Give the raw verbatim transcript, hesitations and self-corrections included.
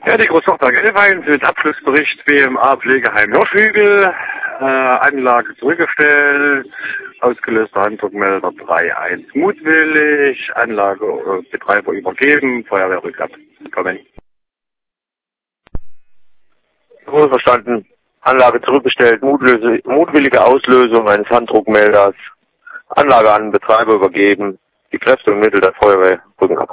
Ja, die Großtochter Gelwein mit Abschlussbericht B M A Pflegeheim Hirschhügel, äh, Anlage zurückgestellt, ausgelöster Handdruckmelder drei eins mutwillig, Anlage äh, Betreiber übergeben, Feuerwehr rückab. Kommen. Wohlverstanden. Anlage zurückgestellt, mutlöse, mutwillige Auslösung eines Handdruckmelders, Anlage an den Betreiber übergeben, die Kräfte und Mittel der Feuerwehr rücken ab.